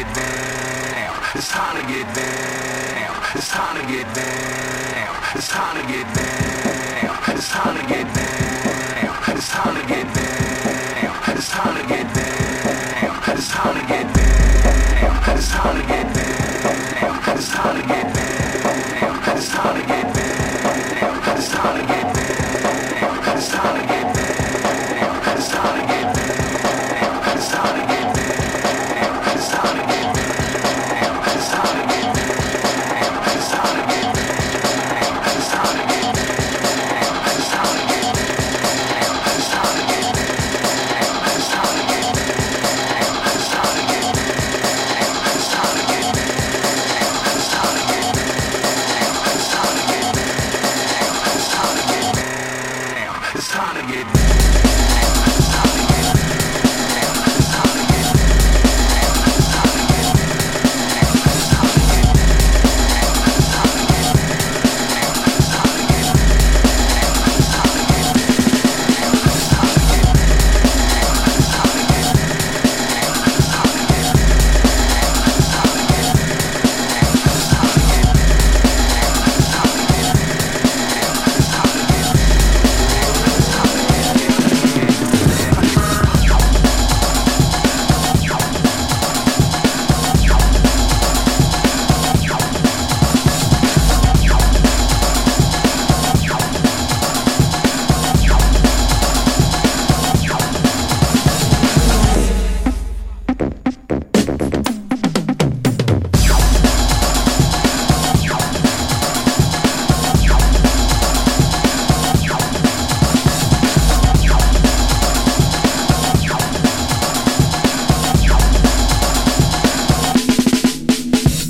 get down. It's time to get down. It's time to get down. It's time to get down. It's time to get down. It's time to get down. It's time to get down. It's time to get down. It's time to get down. It's time to get down. It's time to get down. It's time to get down. It's time to get down.